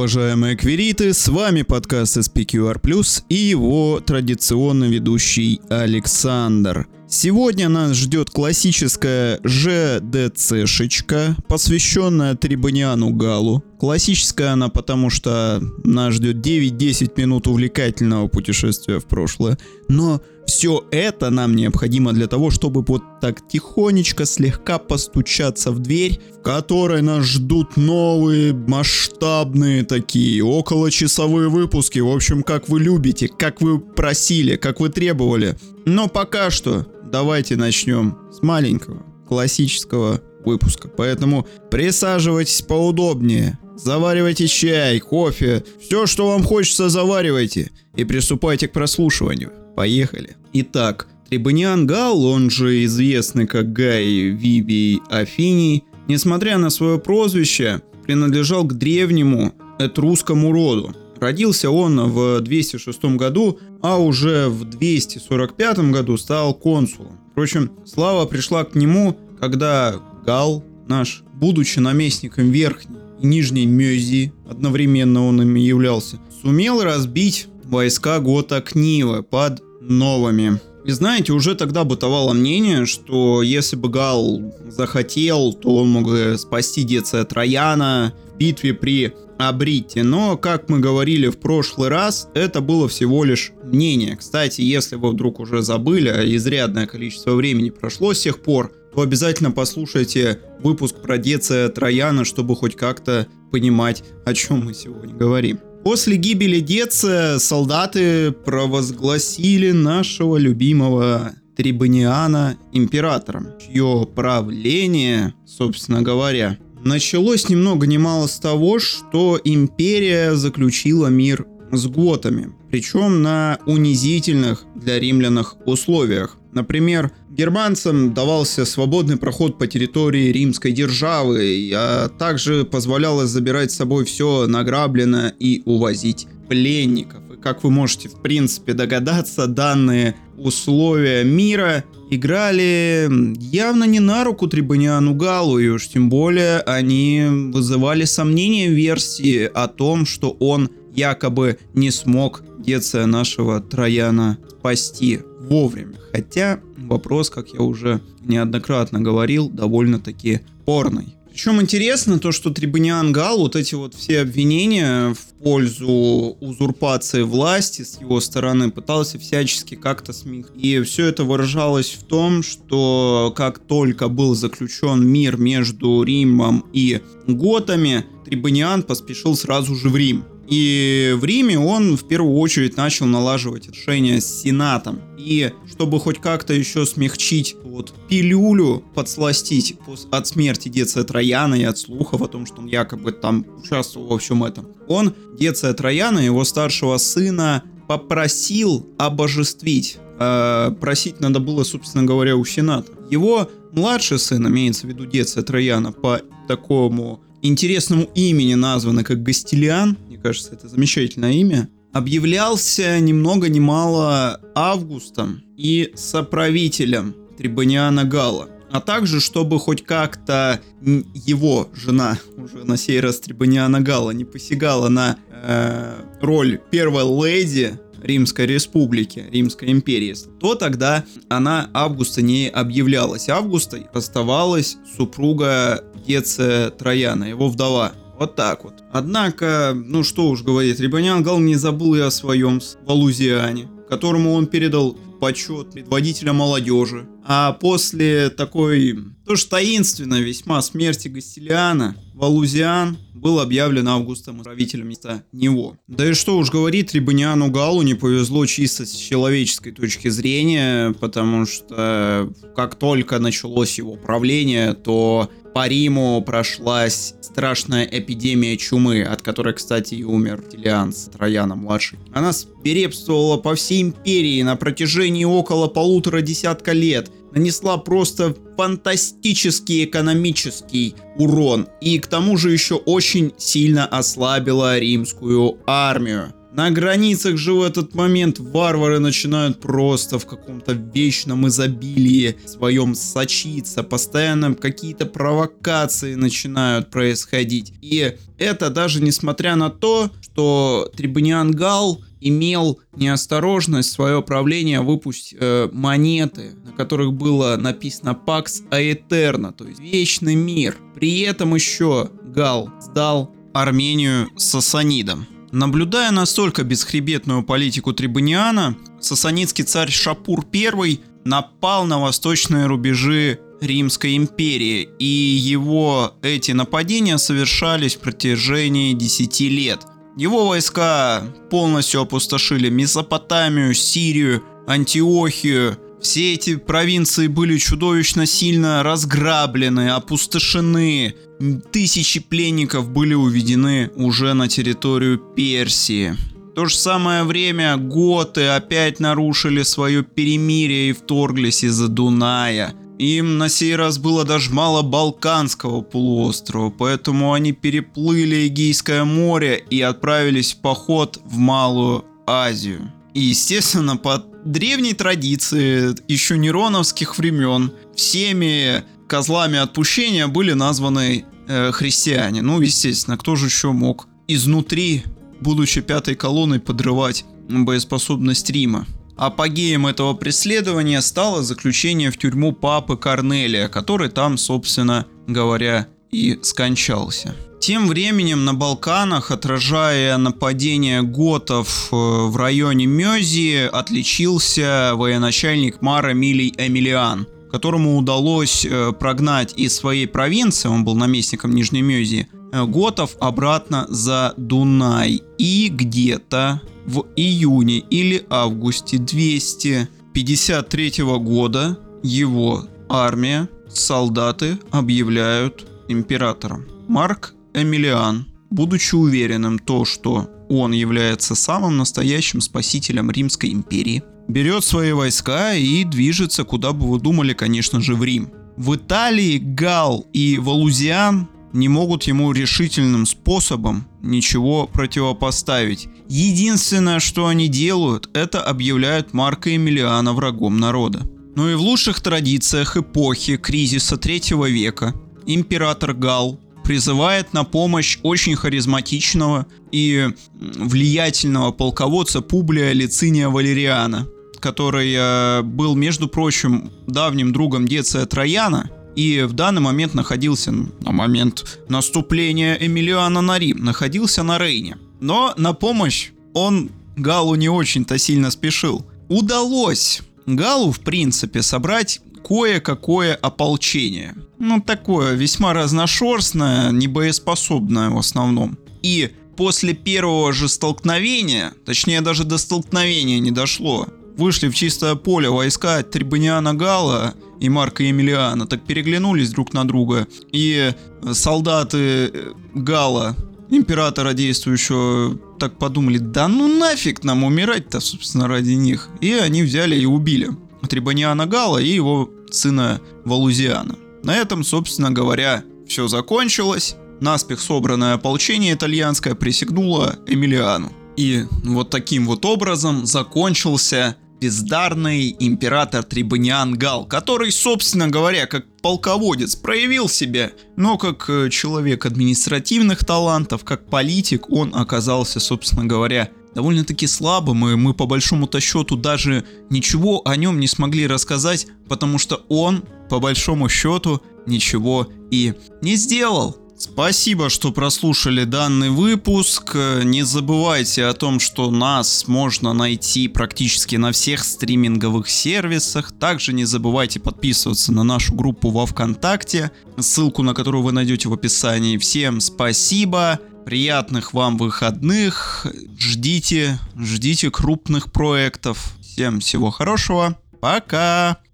уважаемые квириты, с вами подкаст SPQR+, и его традиционно ведущий Александр. Сегодня нас ждет классическая ЖДЦшечка, посвященная Трибониану Галлу. Классическая она, потому что нас ждет 9-10 минут увлекательного путешествия в прошлое. Но все это нам необходимо для того, чтобы вот так тихонечко, слегка постучаться в дверь, в которой нас ждут новые, масштабные такие, околочасовые выпуски. В общем, как вы любите, как вы просили, как вы требовали. Но пока что давайте начнем с маленького, классического выпуска. Поэтому присаживайтесь поудобнее, заваривайте чай, кофе, все, что вам хочется, заваривайте и приступайте к прослушиванию. Поехали. Итак, Трибониан Галл, он же известный как Гай Вивий Афиний, несмотря на свое прозвище, принадлежал к древнему этрусскому роду. Родился он в 206 году, а уже в 245 году стал консулом. Впрочем, слава пришла к нему, когда Галл наш, будучи наместником Верхней и Нижней Мезии, одновременно он ими являлся, сумел разбить войска Гота Книвы под Новыми. И знаете, уже тогда бытовало мнение, что если бы Галл захотел, то он мог спасти Деция Трояна в битве при Абрите. Но, как мы говорили в прошлый раз, это было всего лишь мнение. Кстати, если вы вдруг уже забыли, а изрядное количество времени прошло с тех пор, то обязательно послушайте выпуск про Деция Трояна, чтобы хоть как-то понимать, о чем мы сегодня говорим. После гибели Деция солдаты провозгласили нашего любимого Трибониана императором, чье правление, собственно говоря, началось ни много ни мало с того, что империя заключила мир с готами, причем на унизительных для римлян условиях. Например, германцам давался свободный проход по территории римской державы, а также позволялось забирать с собой все награбленное и увозить пленников. И как вы можете в принципе догадаться, данные условия мира играли явно не на руку Трибониану Галлу, и уж тем более они вызывали сомнения в версии о том, что он якобы не смог Деция нашего Трояна спасти вовремя. Хотя вопрос, как я уже неоднократно говорил, довольно-таки спорный. Причем интересно то, что Трибониан Галл вот эти вот все обвинения в пользу узурпации власти с его стороны пытался всячески как-то смягчить. И все это выражалось в том, что как только был заключен мир между Римом и готами, Трибониан поспешил сразу же в Рим. И в Риме он в первую очередь начал налаживать отношения с Сенатом. И чтобы хоть как-то еще смягчить вот пилюлю, подсластить от смерти Деция Трояна и от слухов о том, что он якобы там участвовал во всем этом, он Деция Трояна, его старшего сына, попросил обожествить. Просить надо было, собственно говоря, у Сената. Его младший сын, имеется в виду Деция Трояна, по такому интересному имени названо как Гастилиан, мне кажется, это замечательное имя, объявлялся ни много ни мало Августом и соправителем Трибониана Галла. А также, чтобы хоть как-то его жена, уже на сей раз Трибониана Галла, не посягала на роль первой леди Римской Республики, Римской империи, то тогда она Августа не объявлялась. Августой оставалась супруга Деция Трояна, его вдова. Вот так вот. Однако, ну что уж говорить, Трибониан Галл не забыл и о своем Валузиане, которому он передал почет предводителя молодежи. А после такой тоже таинственной весьма смерти Гастилиана, Валузиан был объявлен Августом правителем вместо него. Да и что уж говорить, Трибониану Галлу не повезло чисто с человеческой точки зрения, потому что как только началось его правление, то по Риму прошлась страшная эпидемия чумы, от которой, кстати, и умер Тилиан Трояна-младший. Она свирепствовала по всей империи на протяжении около 1,5 десятка лет, нанесла просто фантастический экономический урон и к тому же еще очень сильно ослабила римскую армию. На границах же в этот момент варвары начинают просто в каком-то вечном изобилии своем сочиться, постоянно какие-то провокации начинают происходить. И это даже несмотря на то, что Трибониан Гал имел неосторожность в свое правление выпустить монеты, на которых было написано Pax Aeterna, то есть вечный мир. При этом еще Гал сдал Армению сасанидам. Наблюдая настолько бесхребетную политику Трибониана, сасанидский царь Шапур I напал на восточные рубежи Римской империи, и его эти нападения совершались в протяжении 10 лет. Его войска полностью опустошили Месопотамию, Сирию, Антиохию. Все эти провинции были чудовищно сильно разграблены, опустошены. Тысячи пленников были уведены уже на территорию Персии. В то же самое время готы опять нарушили свое перемирие и вторглись из-за Дуная. Им на сей раз было даже мало Балканского полуострова, поэтому они переплыли Эгейское море и отправились в поход в Малую Азию. И, естественно, по древней традиции еще нероновских времен всеми козлами отпущения были названы христиане. Ну, естественно, кто же еще мог изнутри, будучи пятой колонной, подрывать боеспособность Рима? Апогеем этого преследования стало заключение в тюрьму папы Корнелия, который там, собственно говоря, и скончался. Тем временем на Балканах, отражая нападение готов в районе Мезии, отличился военачальник Мар Эмилий Эмилиан, которому удалось прогнать из своей провинции, он был наместником Нижней Мезии, готов обратно за Дунай. И где-то в июне или августе 253 года его армия, солдаты объявляют императором. Марк Эмилиан, будучи уверенным в том, что он является самым настоящим спасителем Римской империи, берет свои войска и движется, куда бы вы думали, конечно же, в Рим. В Италии Гал и Валузиан не могут ему решительным способом ничего противопоставить. Единственное, что они делают, это объявляют Марка Эмилиана врагом народа. Но и в лучших традициях эпохи кризиса 3 века император Гал призывает на помощь очень харизматичного и влиятельного полководца Публия Лициния Валериана, который был, между прочим, давним другом Деция Трояна и в данный момент находился, на момент наступления Эмилиана на Рим, находился на Рейне. Но на помощь он Галу не очень-то сильно спешил. Удалось Галу, в принципе, собрать кое-какое ополчение. Ну, такое весьма разношерстное, небоеспособное в основном. И после первого же столкновения, точнее даже до столкновения не дошло, вышли в чистое поле войска Трибониана Гала и Марка Эмилиана, так переглянулись друг на друга. И солдаты Гала, императора действующего, так подумали: да ну нафиг нам умирать-то, собственно, ради них. И они взяли и убили Трибониана Гала и его сына Валузиана. На этом, собственно говоря, все закончилось. Наспех собранное ополчение итальянское присягнуло Эмилиану. И вот таким вот образом закончился бездарный император Трибониан Гал, который, собственно говоря, как полководец проявил себя, но как человек административных талантов, как политик, он оказался, собственно говоря, довольно-таки слабым, и мы по большому-то счету даже ничего о нем не смогли рассказать, потому что он, по большому счету, ничего и не сделал. Спасибо, что прослушали данный выпуск. Не забывайте о том, что нас можно найти практически на всех стриминговых сервисах. Также не забывайте подписываться на нашу группу во ВКонтакте, ссылку на которую вы найдете в описании. Всем спасибо, приятных вам выходных, ждите крупных проектов. Всем всего хорошего, пока!